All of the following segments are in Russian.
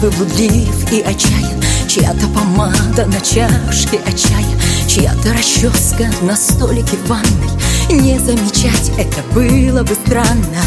твой блудлив и отчаян, чья-то помада на чашке от чая, чья-то расческа на столике в ванной. Не замечать это было бы странно.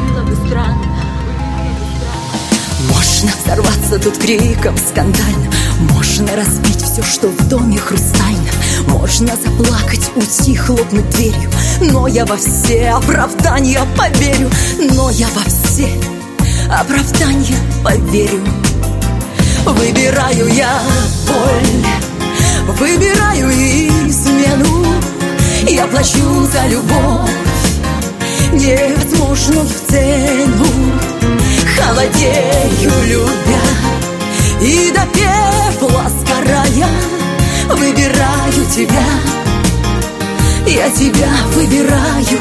Можно взорваться тут криком скандально, можно разбить все, что в доме хрустально, можно заплакать, уйти, хлопнуть дверью. Но я во все оправдания поверю, но я во все оправдания поверю. Выбираю я боль, выбираю измену. Я плачу за любовь невозможную цену. Холодею, любя, и до пепла сгорая. Выбираю тебя, я тебя выбираю.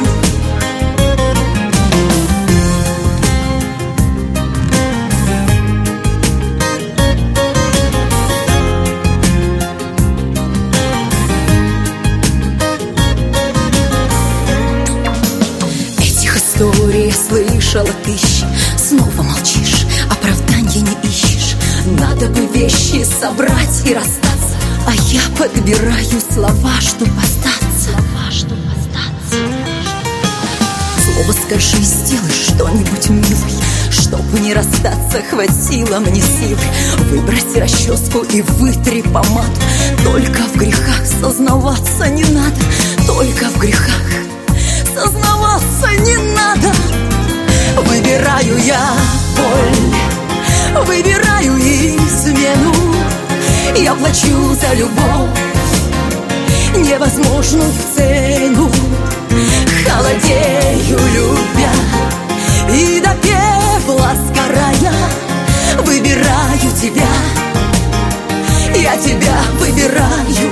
Этих историй я слышала тысячи. Снова молчишь, оправдания не ищешь. Надо бы вещи собрать и расстаться, а я подбираю слова, чтоб остаться. Слово скажи, сделай что-нибудь, милый, чтобы не расстаться, хватило мне силы. Выбрось расческу и вытри помаду. Только в грехах сознаваться не надо, только в грехах сознаваться не надо. Выбираю я боль, выбираю измену. Я плачу за любовь невозможную цену. Холодею, любя, и до пепла сгорая. Выбираю тебя, я тебя выбираю.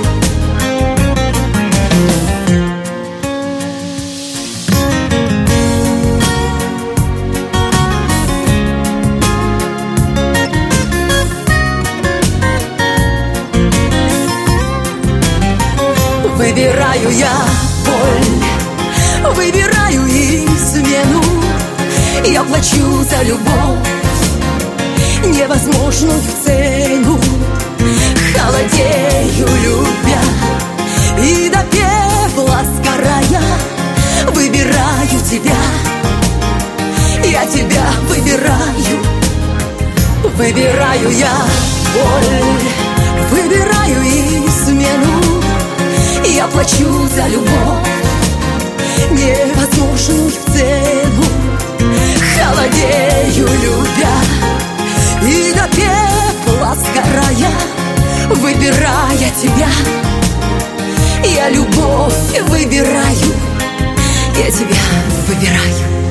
Выбираю я боль, выбираю измену. Я плачу за любовь невозможную цену. Холодею, любя, и до пепла сгорая. Выбираю тебя, я тебя выбираю. Выбираю я боль, выбираю измену. Я плачу за любовь невозможную цену. Холодею, любя, и до пепла сгорая. Выбирая тебя, я любовь выбираю, я тебя выбираю.